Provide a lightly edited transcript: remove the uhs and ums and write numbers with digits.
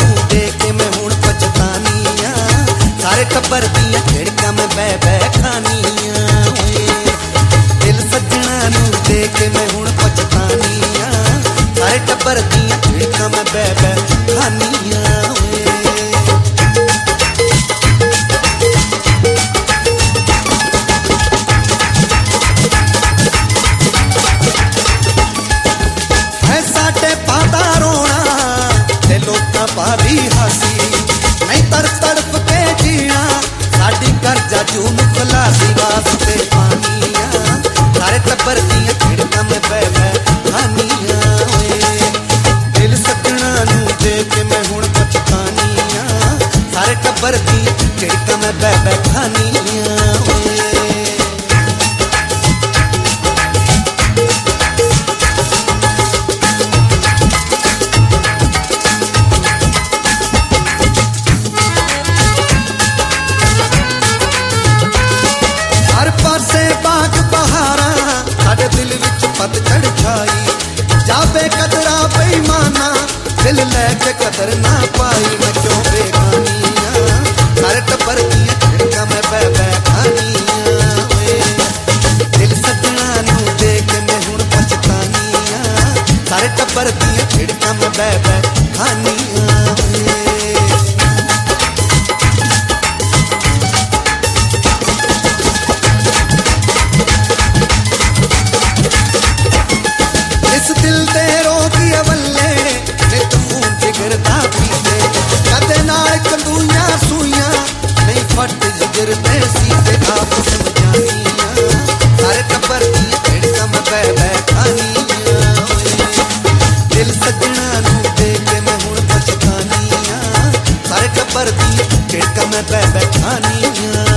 नू देख के मैं हुण पछतानी आ, सारे टब्बर दियां झिड़कां मैं बह बह खानी आ। दिल सजना नू देख के मैं हुण पछतानी आ, सारे टब्बर दियां झिड़कां मैं बह बह खानी आ। पादी हासी नहीं तड़प के जीना, साडी कर्जा जून खलासी वास्ते पानी आ, सारे टब्बर दियां झिड़कां मैं बह बह खानी आ। दिल सजना नू देख के मैं हुण पछतानी आ, सारे टब्बर दियां झिड़कां मैं बह बह खानी आ। बाग बहारा साडे दिल विच पतझड़ छाई, जावे कदरा बेईमाना दिल लैके कदर ना पाई। मैं क्यों बेगानी आ, सारे टब्बर दियां झिड़कां मैं बह बह खानी आ। दिल सजना नू देख के मैं हुण पछतानी आ, सारे टब्बर दियां झिड़कां मैं बह बह खानी आ। दिल दे रोगी अवल्ले नित खून जिगरदा पीते, कदे नाल कंदूइयां सूइयां नहीं फट जिगर ते सीते। आप समझानी आ, सारे टब्बर दियां झिड़कां मैं बह बह खानी आ। दिल सजना नू देख के मैं हुण पछतानी आ, सारे टब्बर दियां झिड़कां मैं बह बह खानी आ।